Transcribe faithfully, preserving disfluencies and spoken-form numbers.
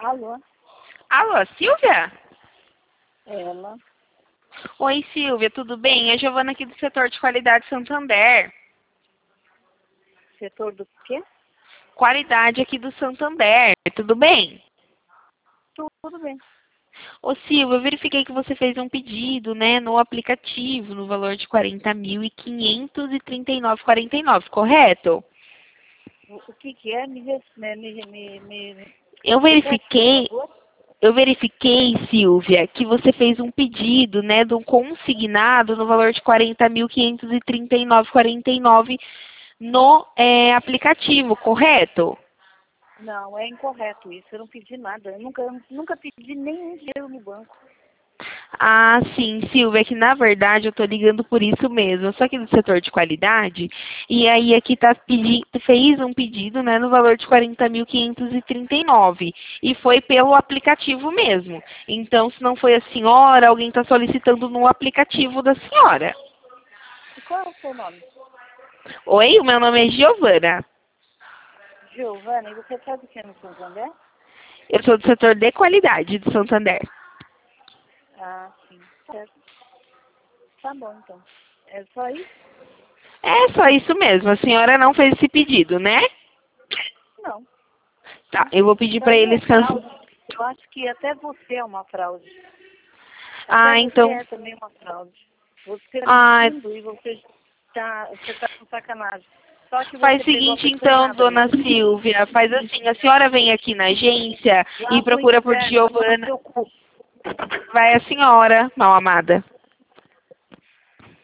Alô? Alô, Silvia? Ela. Oi, Silvia, tudo bem? É a Giovana aqui do setor de qualidade Santander. Setor do quê? Qualidade aqui do Santander, tudo bem? Tudo bem. Ô, Silvia, eu verifiquei que você fez um pedido, né, no aplicativo, no valor de quarenta mil quinhentos e trinta e nove reais e quarenta e nove centavos, correto? O, o que que é? Me, res- me, me, me, me... Eu Repete, por verifiquei, favor. eu verifiquei, Silvia, que você fez um pedido, né, de um consignado no valor de quarenta mil quinhentos e trinta e nove reais e quarenta e nove centavos no é, aplicativo, correto? Não, é incorreto isso. Eu não pedi nada. Eu nunca, eu nunca pedi nenhum dinheiro no banco. Ah, sim, Silvia, é que na verdade eu tô ligando por isso mesmo. Eu sou aqui do setor de qualidade e aí aqui tá pedi, fez um pedido, né, no valor de quarenta mil quinhentos e trinta e nove e foi pelo aplicativo mesmo. Então, se não foi a senhora, alguém está solicitando no aplicativo da senhora. E qual é o seu nome? Oi, o meu nome é Giovana. Giovana, e você faz o que no Santander? Eu sou do setor de qualidade de Santander. Ah, sim. Certo. Tá bom, então. É só isso? É só isso mesmo. A senhora não fez esse pedido, né? Não. Tá, eu vou pedir Isso para aí é eles cancelar. fraude. Eu acho que até você é uma fraude. Até Ah, você então. é também uma fraude. Você está Ah, mentindo e você está você tá com sacanagem. Só que faz você o pegou a seguinte pessoa então, errada dona mesmo. Silvia, faz assim, a senhora vem aqui na agência e Lá pro procura por inferno, tomar no Giovana. seu cu. Vai a senhora, mal amada.